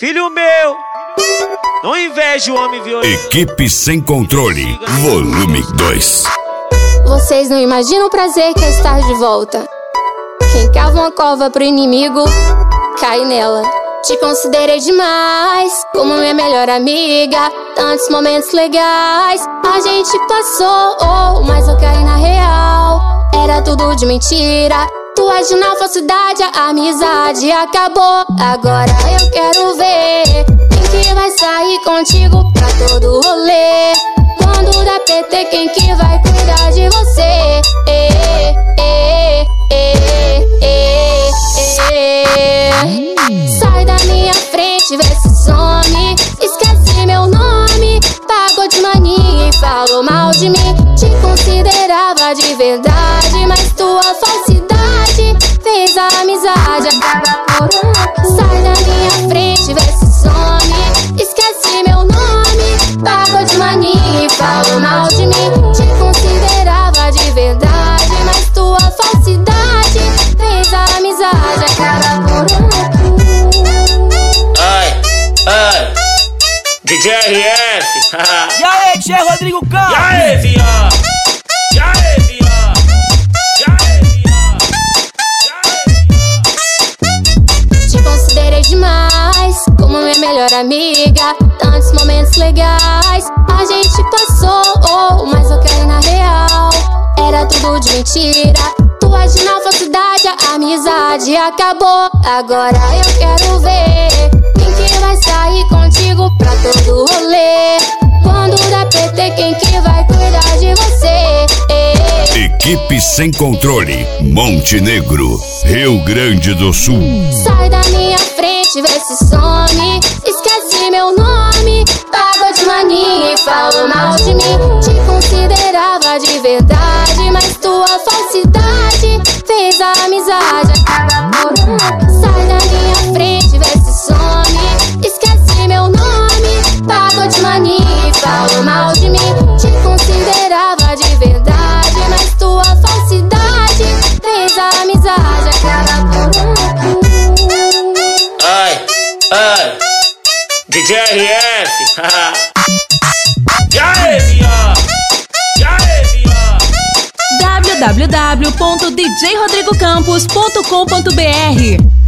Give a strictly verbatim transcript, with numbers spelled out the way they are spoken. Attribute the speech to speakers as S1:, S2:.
S1: Filho meu, não inveja o homem violento.
S2: Equipe Sem Controle, volume dois.
S3: Vocês não imaginam o prazer que é estar de volta. Quem cava uma cova pro inimigo, cai nela. Te considerei demais como minha melhor amiga. Tantos momentos legais a gente passou, oh, mas eu caí na real. Era tudo de mentira. Tu agiu na falsidade, a amizade acabou. Agora eu quero ver quem que vai sair contigo pra todo rolê. Quando dá P T, quem que vai cuidar de você? Eh, eh, eh, eh, eh. Sai da minha frente, vê se some. Esquece meu nome, pagou de mania e falou mal de mim. Te considerava de verdade, mas tua falsidade fez a amizade acabar por aqui. Sai da minha frente, vê se some. Esquece meu nome, pagou de mania e falou mal de mim. Te considerava de verdade, mas tua falsidade fez a amizade acabar por aqui.
S4: Ai, ai, D J R F.
S5: E aí, D J Rodrigo Campos?
S4: E aí, viado? E aí, viado? E aí, viado?
S3: Te considerei demais como minha melhor amiga. Tantos momentos legais a gente passou, oh, mas eu caí na real. Era tudo de mentira. Tu agiu na falsidade, a amizade acabou. Agora eu quero ver quem que vai sair contigo pra todo rolê. Quando dá P T, quem que vai cuidar de você? Eh.
S2: Equipe Sem Controle, Montenegro, Rio Grande do Sul.
S3: Sai da minha frente, vê se some. Esquece meu nome, pagou de mania e falou mal de mim. Te considerava de verdade, mas tua falsidade fez a amizade acabar por aqui. Sai da minha frente, vê se some. Esquece meu nome, pagou de mania e falou mal de mim. Te considerava de verdade, mas tua falsidade fez a amizade acabar por aqui.
S4: Ai, ai, D J R F. E aí, viado? E aí, viado?
S6: w w w ponto d j rodrigo campos ponto com ponto b r